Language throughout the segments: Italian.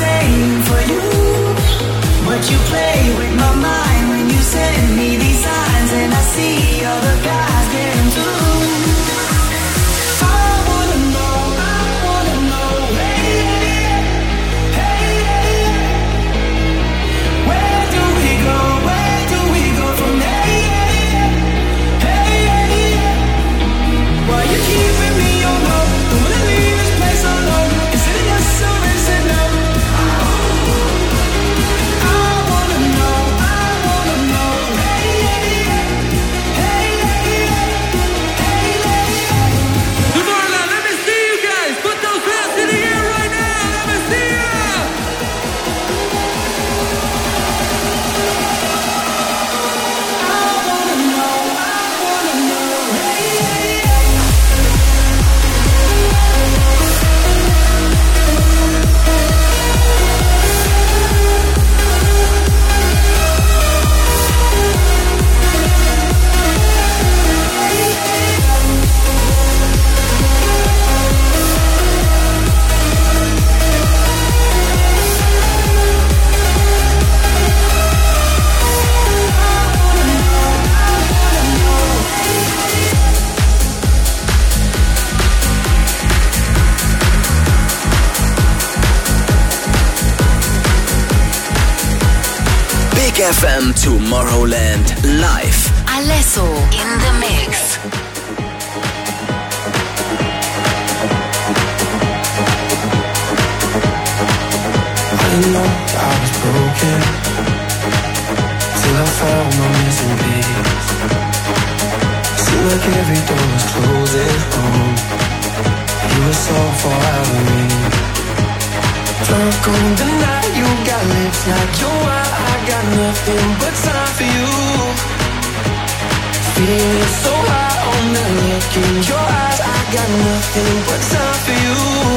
same for you. But you play with my mind when you send me these signs, and I see other guys getting through. I wanna know, hey, hey, where do we go from there? Hey, why you keeping me on hold? Don't wanna leave this place alone. Is it yes or is it no? I wanna know, Tomorrowland, let me see you guys. Put those hands in the air right now. Let me see ya. Big FM Tomorrowland live. Alesso in the mix. I didn't know that I was broken till I found my missing piece. Seemed like every door was closing home. You were so far out of reach. Drunk on the night, you got lips like your wine. I got nothing but time for you. Feeling so high on the look in your eyes. I got nothing but time for you.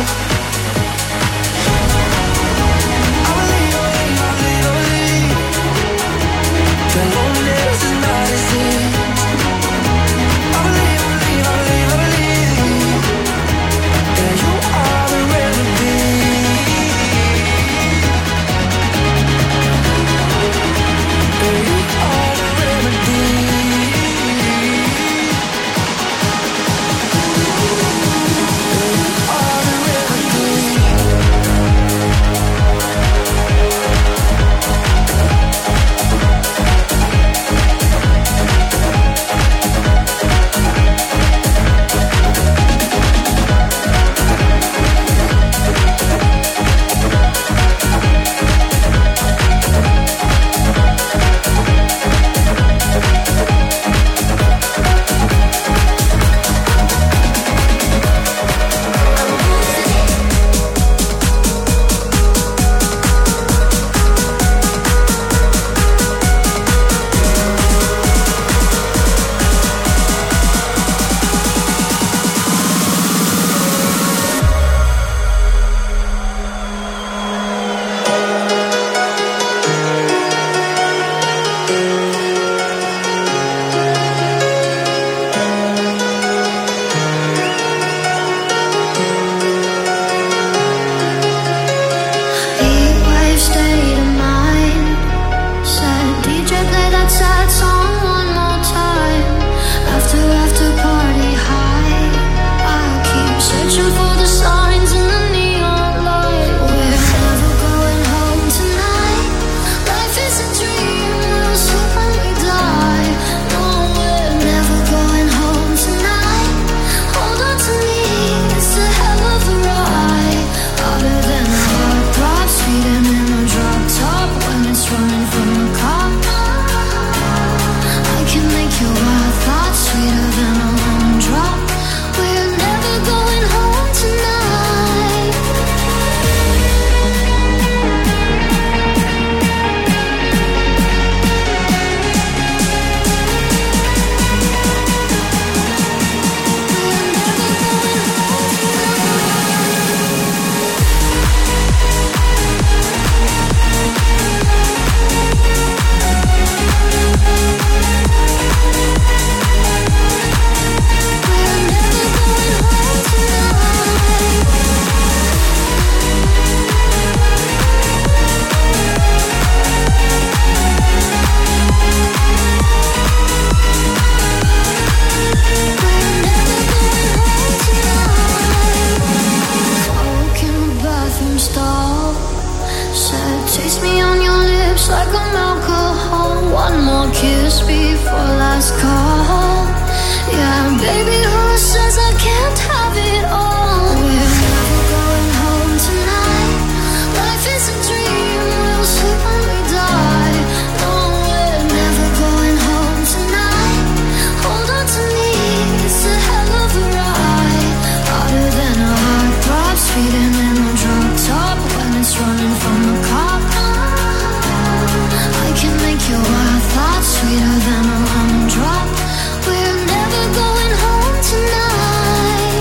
I believe that loneliness is not a sin. I believe that you are the remedy. That you are the remedy. That you are the remedy. Said, taste me on your lips like I'm alcohol. One more kiss before last call. Yeah, baby, who says I can't have it all? We're never going home tonight. Life is a dream, we'll sleep when we die. No, we're never going home tonight. Hold on to me, it's a hell of a ride. Harder than a heart throb, speeding in a drop top when it's running from a cop. I can make your wild thoughts sweeter than a lemon drop. We're never going home tonight.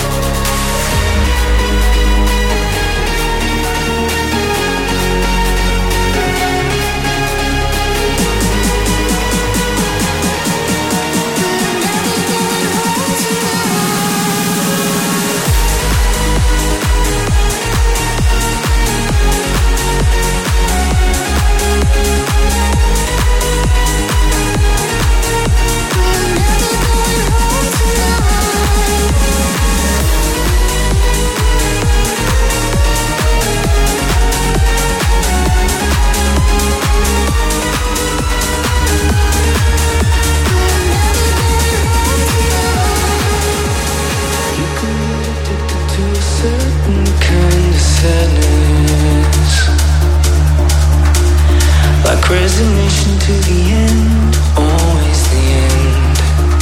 Like resignation to the end, always the end.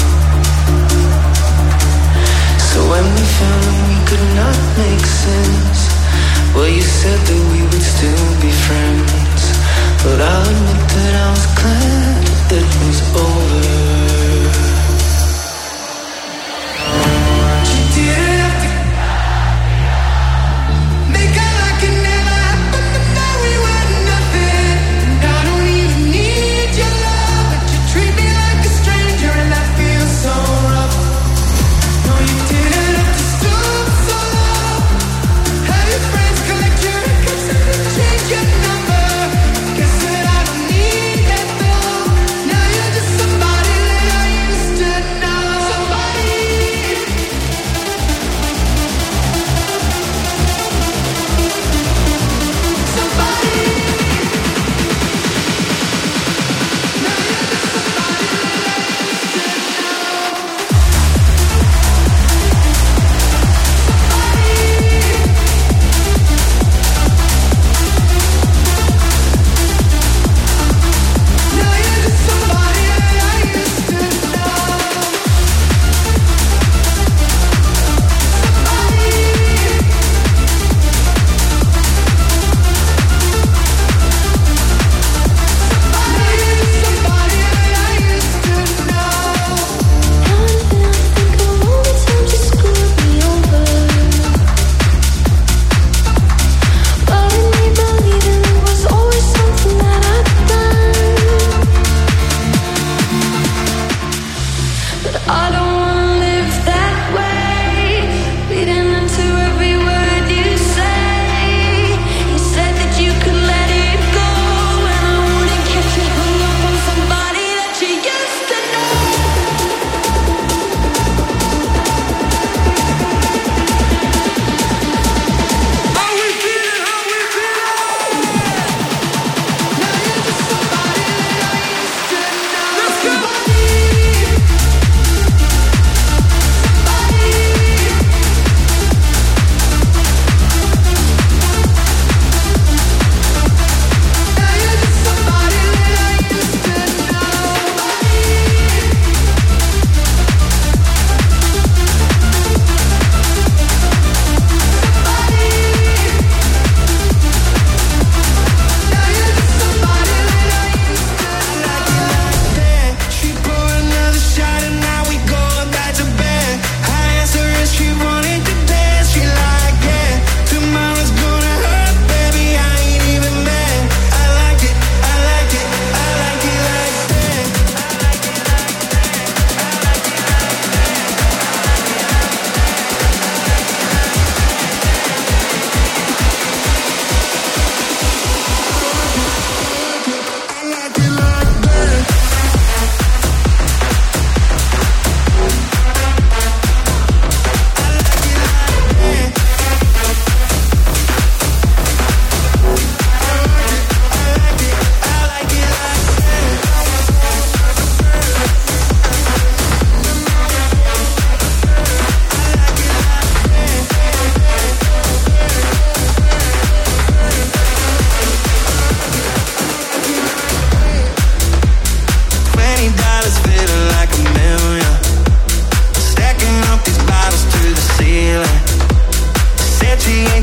So when we found that we could not make sense, well, you said that we would still be friends. But I'll admit that I was glad it was over. You didn't have to make out like it never happened, but now we were nothing. I don't even need your love, but you treat me like a stranger, and that feels so rough. No, you didn't have to stoop so low. Have your friends collect your records.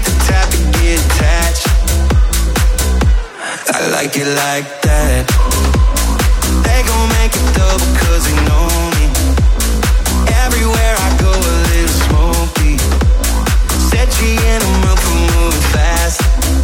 the type to get attached. I like it like that. They gon' make it double cause they know me. Everywhere I go a little smoky. Said she in a mood for moving fast.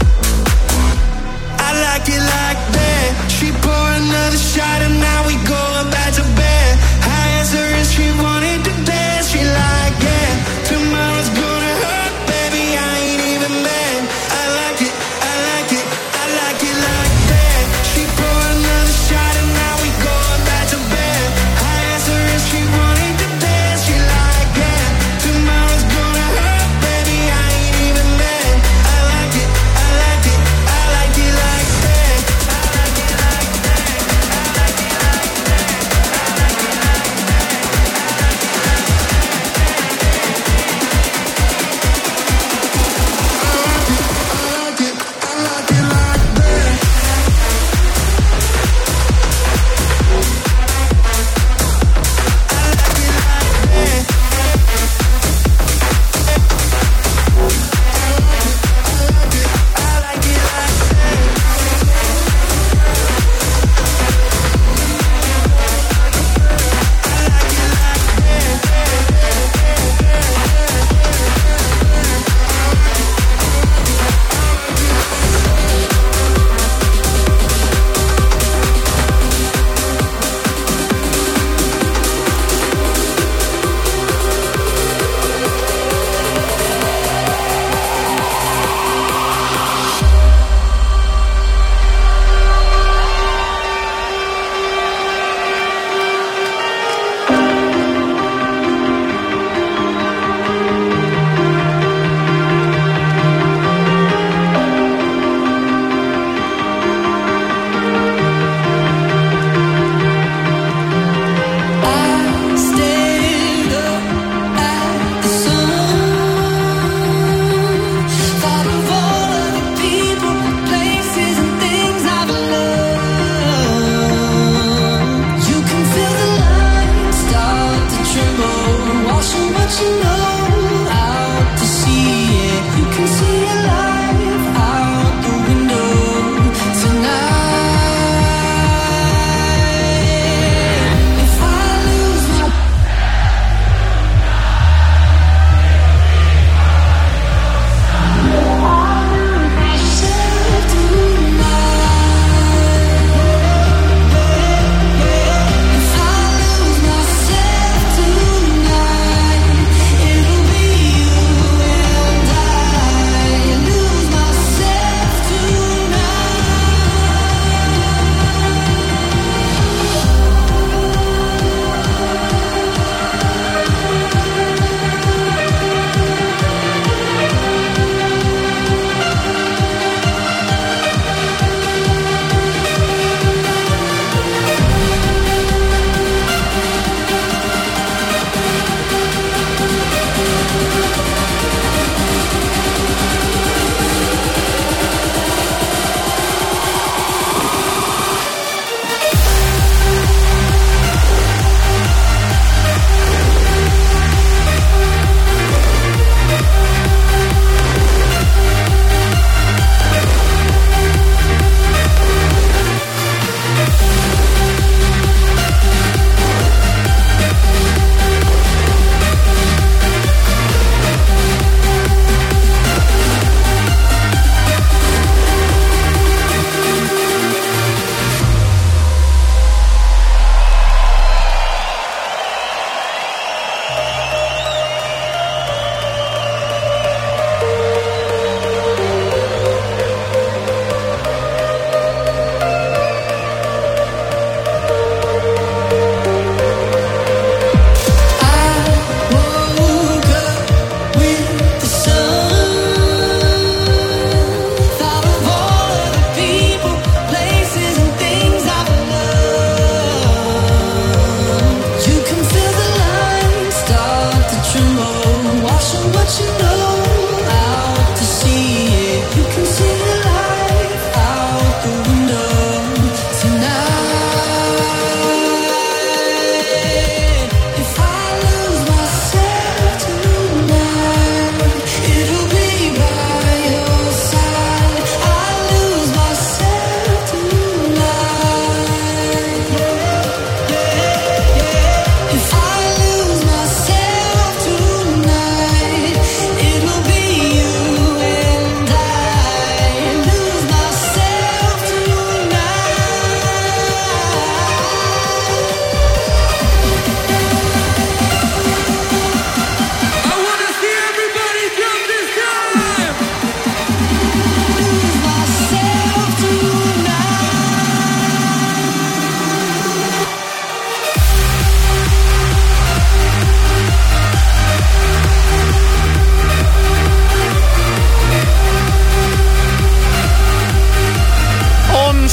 I like it like that. She pour another shot and now we going back to bed. I asked her if she wanted to dance. She like, yeah, tomorrow's gonna hurt, baby, I ain't even mad. I like it, I like it, I like it like that. She pour another shot and now we going back to bed. I asked her if she wanted to dance. She like, yeah, tomorrow's gonna hurt, baby, I ain't even mad.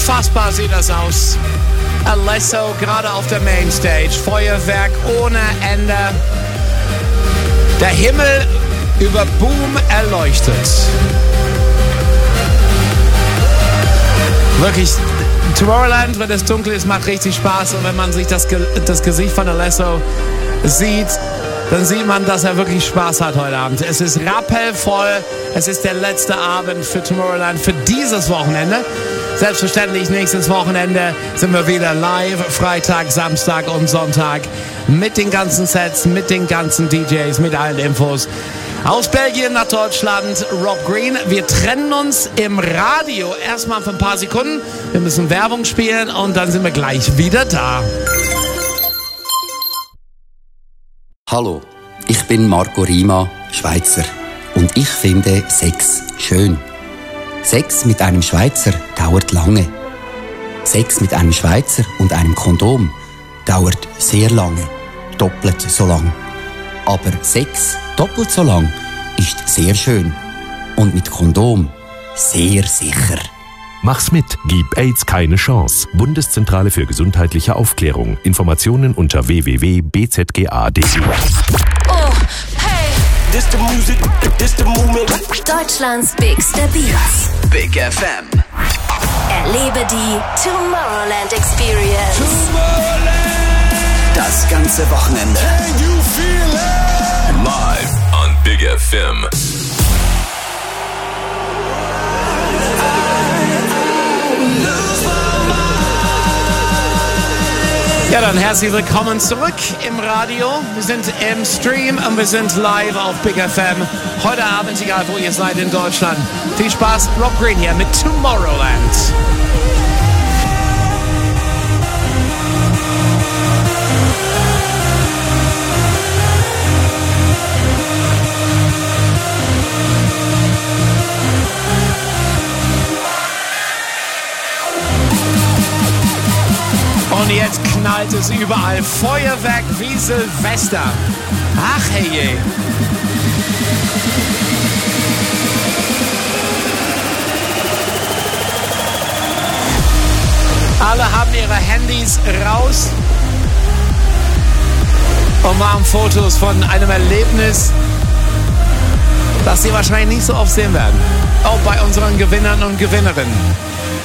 Unfassbar sieht das aus. Alesso gerade auf der Mainstage. Feuerwerk ohne Ende. Der Himmel über Boom erleuchtet. Wirklich, Tomorrowland, wenn es dunkel ist, macht richtig Spaß. Und wenn man sich das Gesicht von Alesso sieht, dann sieht man, dass er wirklich Spaß hat heute Abend. Es ist rappelvoll. Es ist der letzte Abend für Tomorrowland für dieses Wochenende. Selbstverständlich, nächstes Wochenende sind wir wieder live. Freitag, Samstag und Sonntag mit den ganzen Sets, mit den ganzen DJs, mit allen Infos. Aus Belgien nach Deutschland, Rob Green. Wir trennen uns im Radio erstmal für ein paar Sekunden. Wir müssen Werbung spielen und dann sind wir gleich wieder da. Hallo, ich bin Marco Rima, Schweizer. Und ich finde Sex schön. Sex mit einem Schweizer dauert lange. Sex mit einem Schweizer und einem Kondom dauert sehr lange. Doppelt so lang. Aber Sex doppelt so lang ist sehr schön. Und mit Kondom sehr sicher. Mach's mit, gib AIDS keine Chance. Bundeszentrale für gesundheitliche Aufklärung. Informationen unter www.bzga.de. Oh, hey. This the music, this the movement. Deutschlands bigste Beats. Big FM. Erlebe die Tomorrowland Experience. Das ganze Wochenende. Live on Big FM. Ja, dann herzlich willkommen zurück im Radio. Wir sind im Stream und wir sind live auf Big FM. Heute Abend, egal wo ihr seid in Deutschland. Viel Spaß, Rob Green hier mit Tomorrowland. Und jetzt knallt es überall. Feuerwerk wie Silvester. Ach, hey je. Alle haben ihre Handys raus und machen Fotos von einem Erlebnis, das sie wahrscheinlich nicht so oft sehen werden. Auch bei unseren Gewinnern und Gewinnerinnen.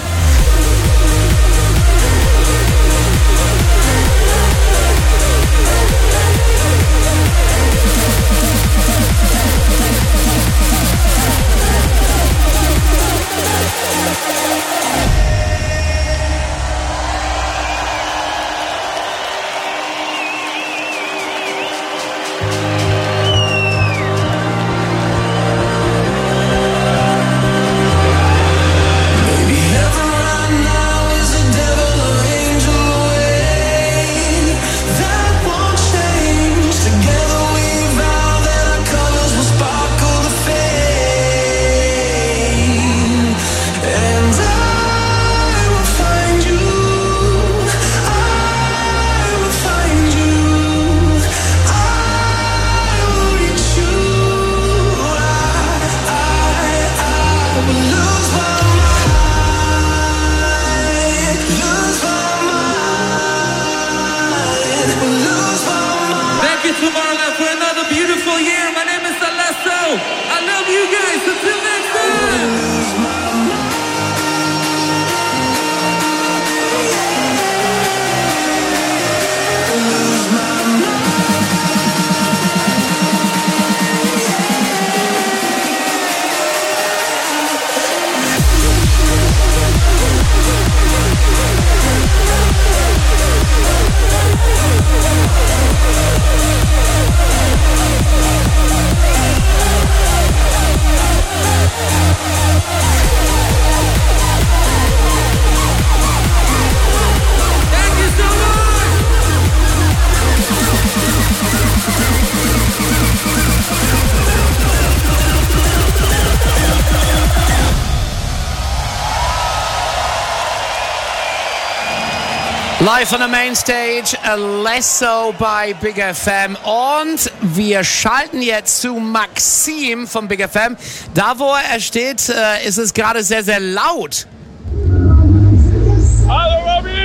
Live on the main stage, Alesso bei Big FM. Und wir schalten jetzt zu Maxim von Big FM. Da, wo er steht, ist es gerade sehr, sehr laut.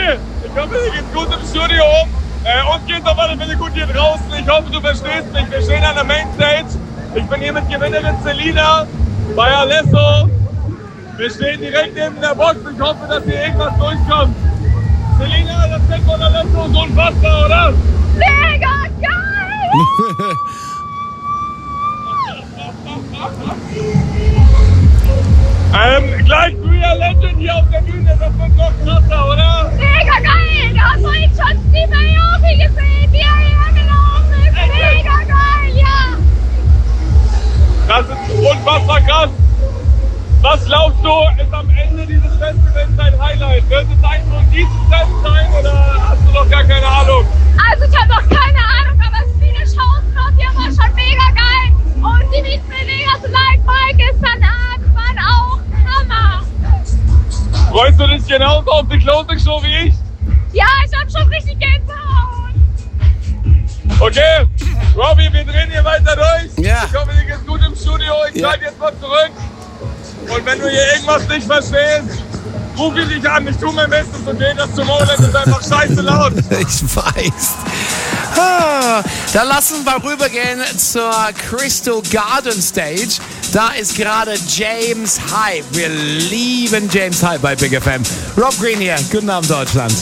Robbie, ich hoffe, dir geht's gut im Studio. Uns geht's auf alle Fälle gut hier draußen. Ich hoffe, du verstehst mich. Wir stehen an der Mainstage. Ich bin hier mit Gewinnerin Selina bei Alesso. Wir stehen direkt neben der Box. Ich hoffe, dass hier irgendwas durchkommt. Selina, das Set von Alesso ist unfassbar, oder? Mega geil! Gleich Real Legend hier auf der Bühne, das wird noch krasser, oder? Mega geil! Da hast du ihn schon Steve Aoki gesehen, wie er hier gelaufen ist. Mega geil, ja! Das ist unfassbar krass. Was glaubst du, ist am Ende dieses Festivals dein Highlight? Wird es eins von diesen Sets sein oder hast du noch gar keine Ahnung? Also ich habe noch keine Ahnung, aber es ist viele Shows noch, die war schon mega geil. Und die Beats Vegas Live Mike gestern Abend waren auch Hammer. Freust du dich genauso auf die Closing Show wie ich? Ja, ich hab schon richtig Gänsehaut. Okay, Robbie, wir drehen hier weiter durch. Ja. Ich hoffe, dir geht's gut im Studio. Ich schalte jetzt mal zurück. Und wenn du hier irgendwas nicht verstehst, ruf dich an. Ich tue mein Bestes, okay? Das Tomorrowland ist einfach scheiße laut. Ich weiß. Dann lassen wir rübergehen zur Crystal Garden Stage. Da ist gerade James Hype. Wir lieben James Hype bei Big FM. Rob Green hier. Guten Abend, Deutschland.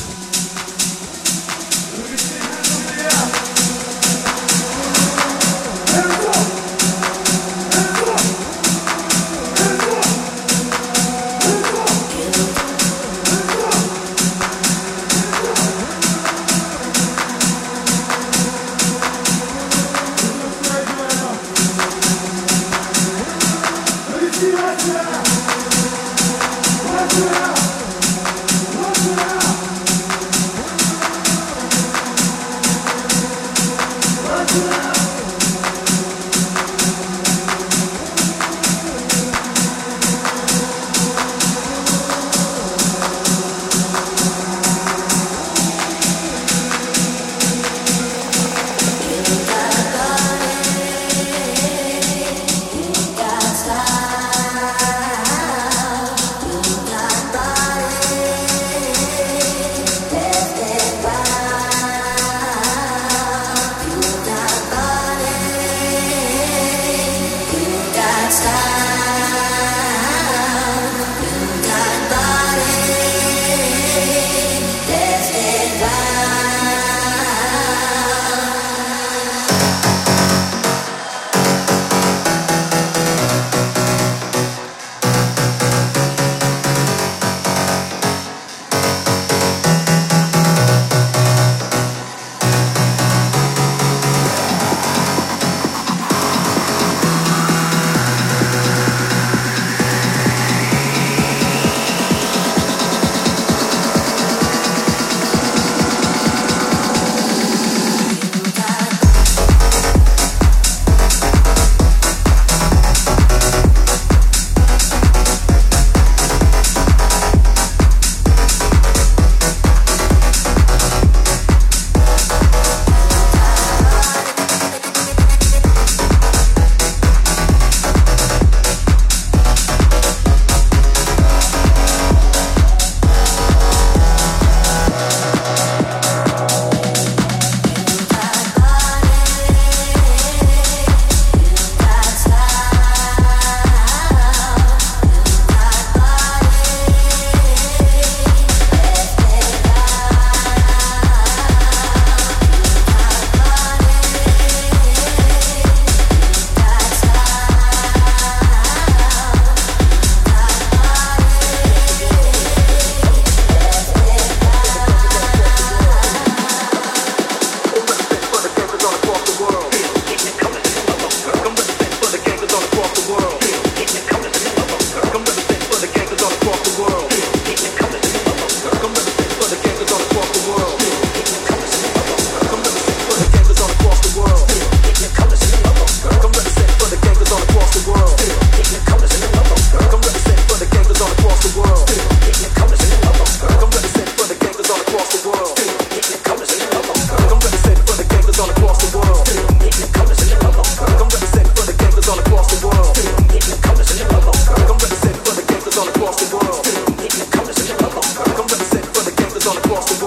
across the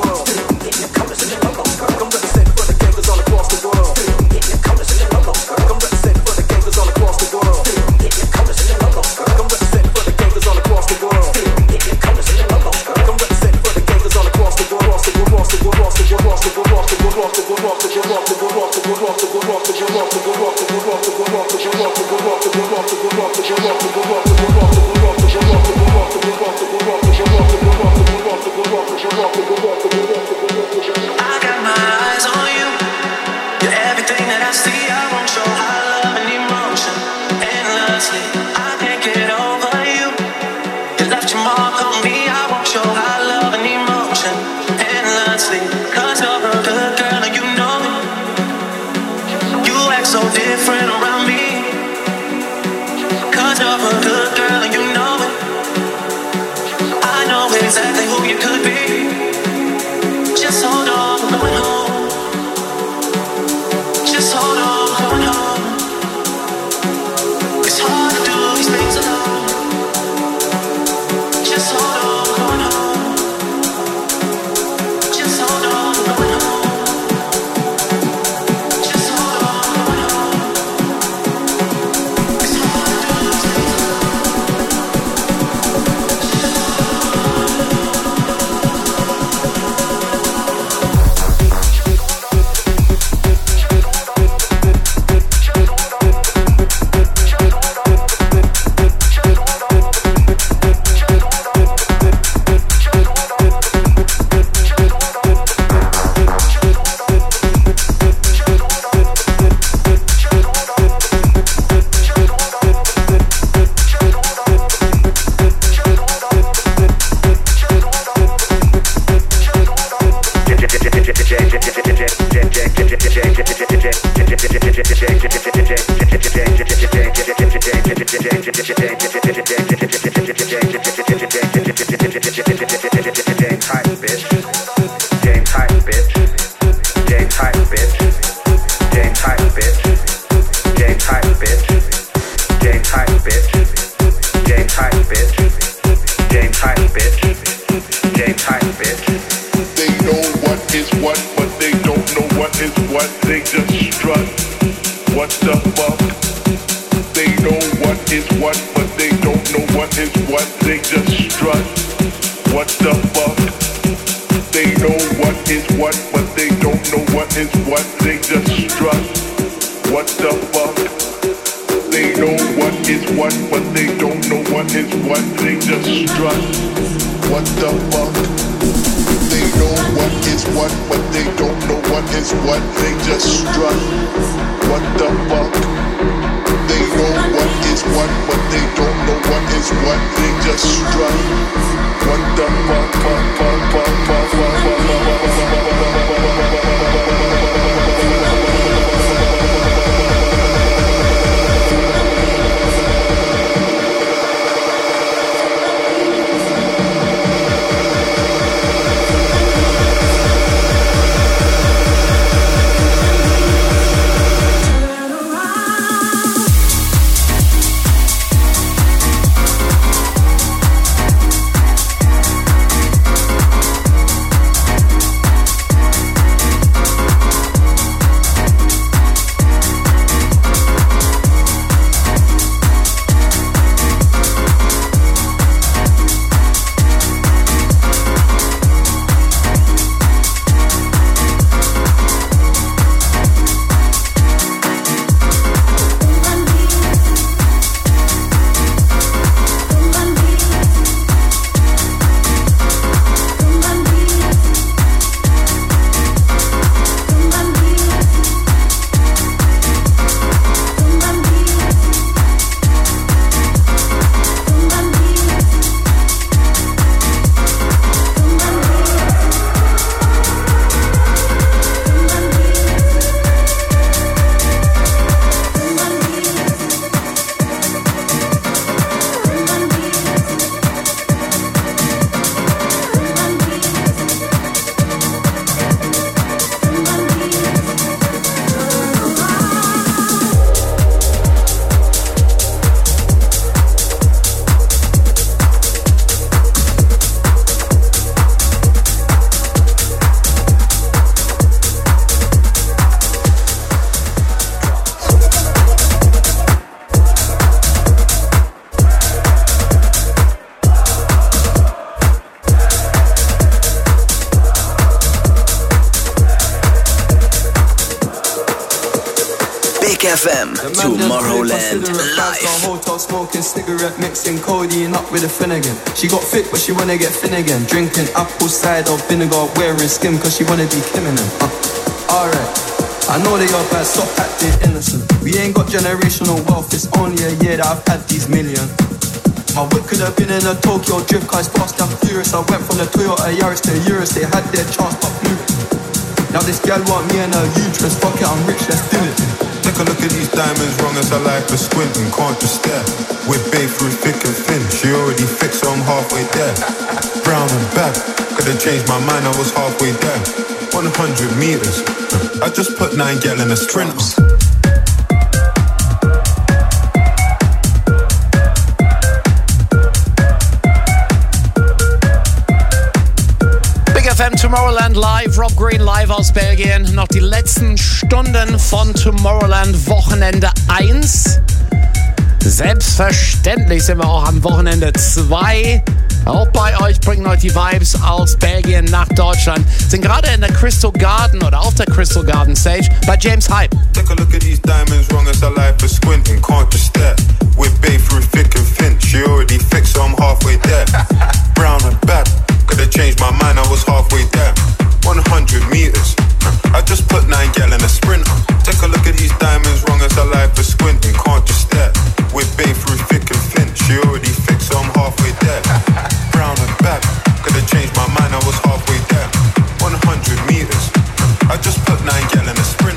you could be. Just hold on, we're going home. Just hold on, we're going home. It's hard to do these things alone. Just hold on, we're going home. Just hold on, we're going home. Just hold on, we're going home. It's hard to do these things FM, Tomorrowland live. Hotel smoking cigarette, mixing codeine up with a Finnegan. She got fit, but she wanna get Finnegan. Drinking apple cider vinegar, wearing skim, cause she wanna be Kim in them. Alright, I know they are bad, stop acting innocent. We ain't got generational wealth, it's only a year that I've had these million. My whip could have been in a Tokyo drift, cause fast and furious. I went from the Toyota Yaris to Urus, they had their chance but blew. Now this gal want me and her uterus, fuck it, I'm rich, let's do it. Take a look at these diamonds, wrong as I like for squinting, can't just stare. We're babe through thick and thin, she already fixed, so I'm halfway there. Brown and bad, could've changed my mind, I was halfway there. 100 meters, I just put 9 gal in a sprint. FM Tomorrowland live, Rob Green live aus Belgien. Noch die letzten Stunden von Tomorrowland Wochenende 1. Selbstverständlich sind wir auch am Wochenende 2. Auch bei euch, bringen euch die Vibes aus Belgien nach Deutschland. Sind gerade in der Crystal Garden oder auf der Crystal Garden Stage bei James Hype. Take a look at these diamonds, wrong as I like for squinting, can't just stare. We're babe through thick and thin, she already fixed, so I'm halfway there. Brown and bad, could've changed my mind, I was halfway there. 100 meters, I just put 9 gal in a sprint. Take a look at these diamonds, wrong as I like for squinting, can't just stare. We're babe through thick and thin, she already fixed, so I'm halfway there. Brown and bad, could've changed my mind, I was halfway there. 100 meters, I just put 9 gal in a sprint.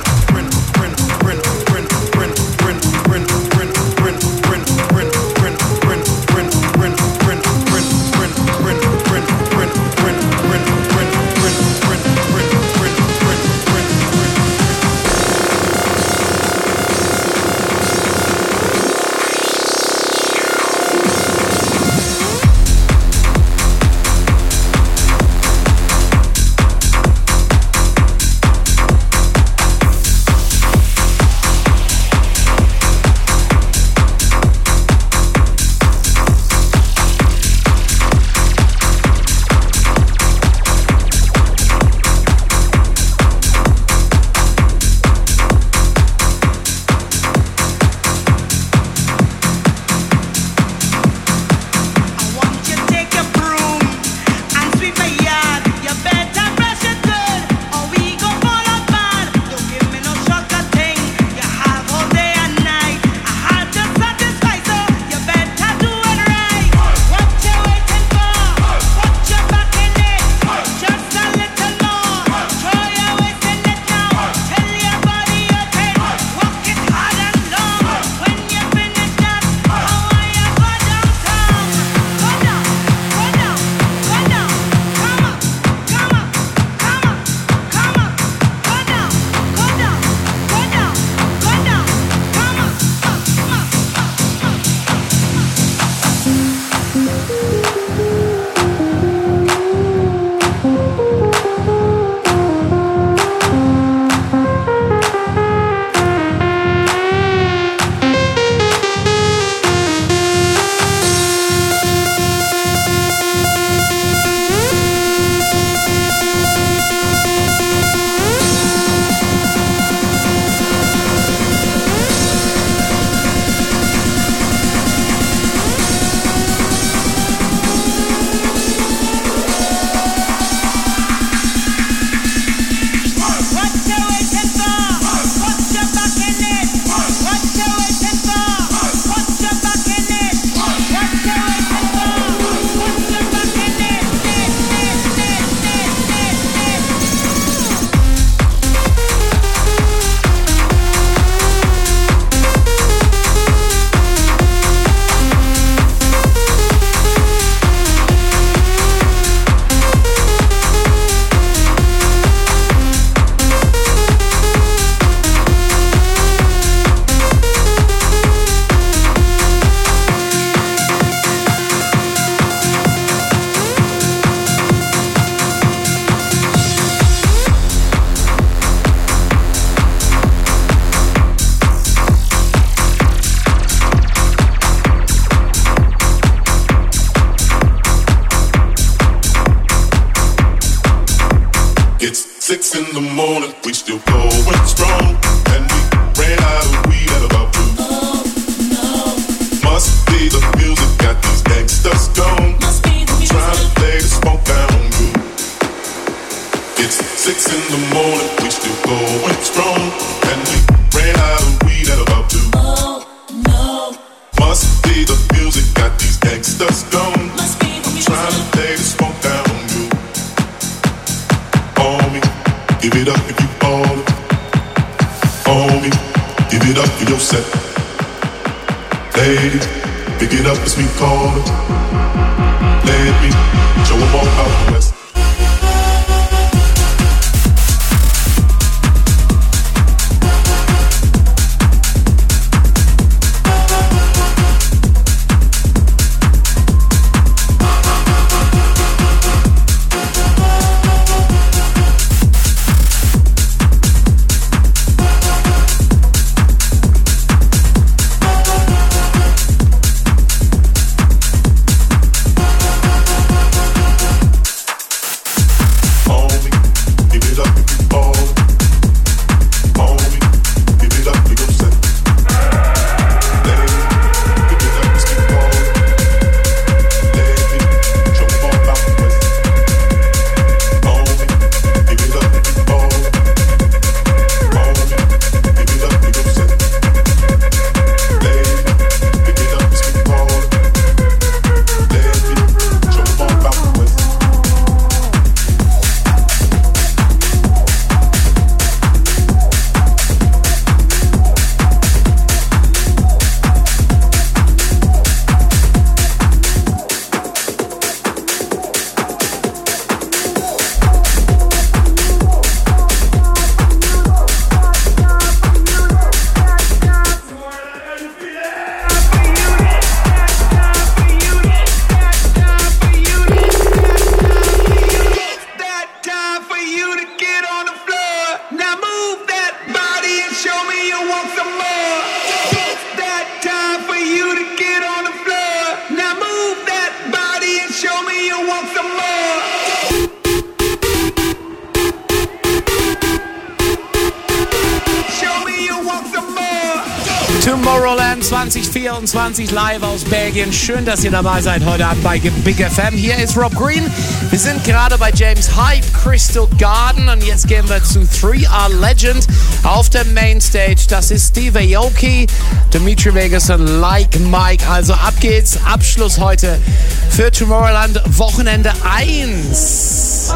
Give it up if you want it. On me, give it you're set. Ladies, pick it up as we call it. Let me show them all about the West. Tomorrowland 2024 live aus Belgien. Schön, dass ihr dabei seid heute Abend bei Big FM. Hier ist Rob Green. Wir sind gerade bei James Hype, Crystal Garden und jetzt gehen wir zu 3R Legend auf der Mainstage. Das ist Steve Aoki, Dimitri Vegas und Like Mike. Also ab geht's. Abschluss heute für Tomorrowland Wochenende 1.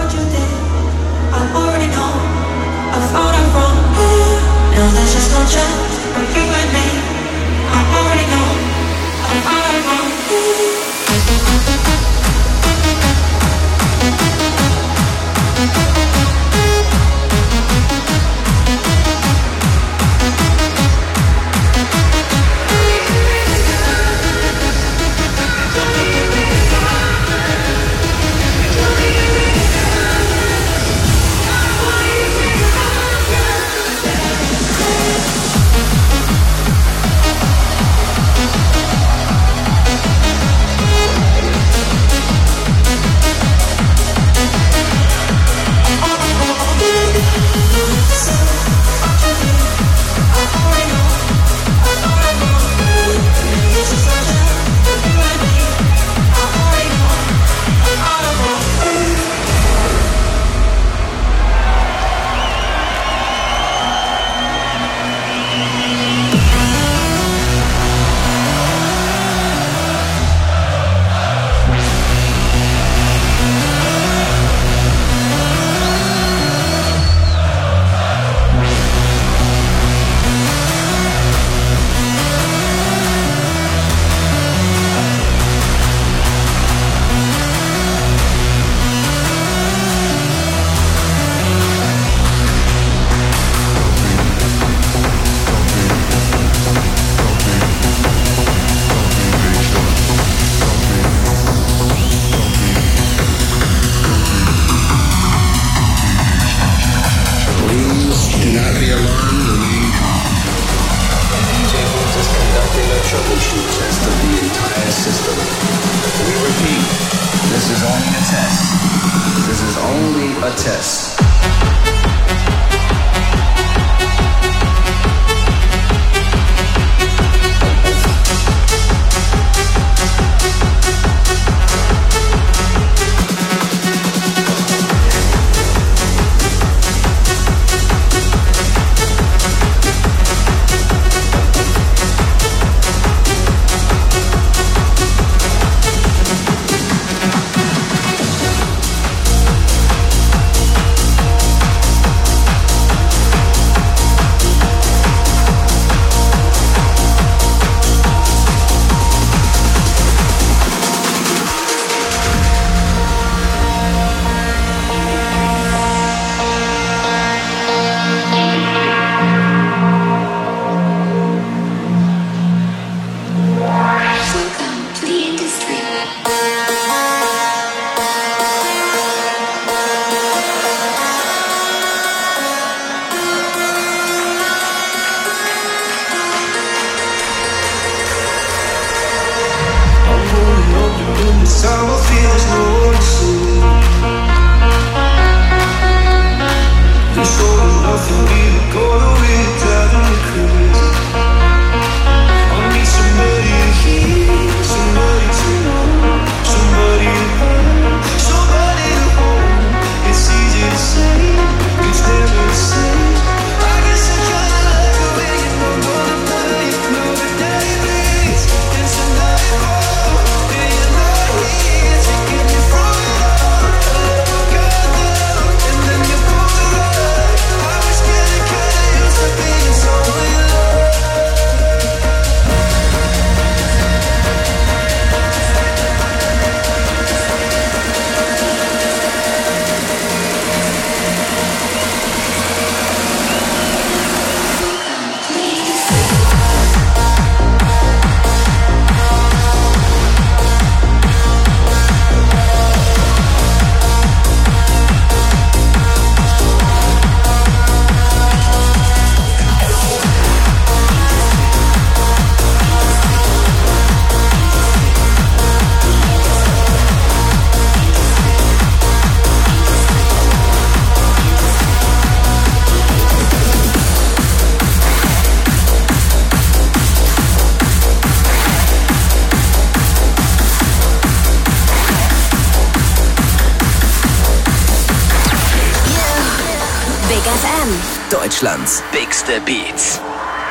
FM. Deutschlands bigste Beats.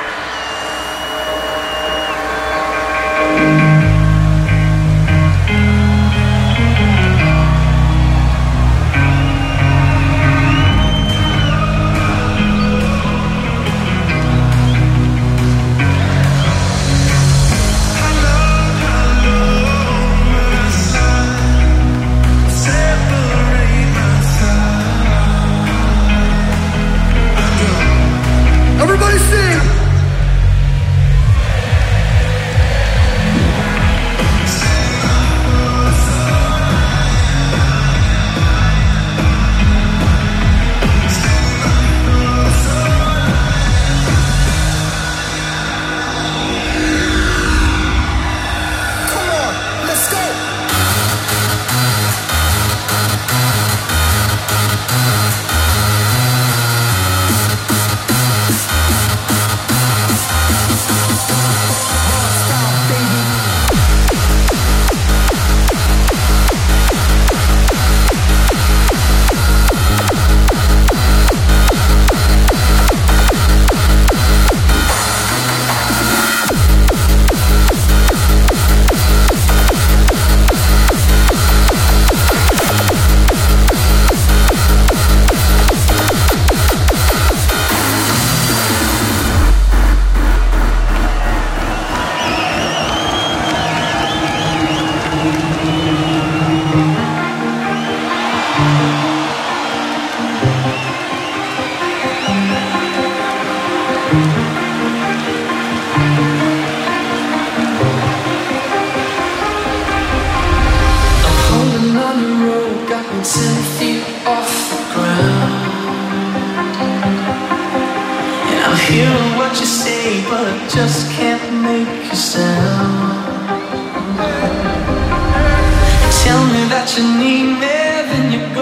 Everybody sing! Hearing what you say, but I just can't make you sound. Tell me that you need me, then you go.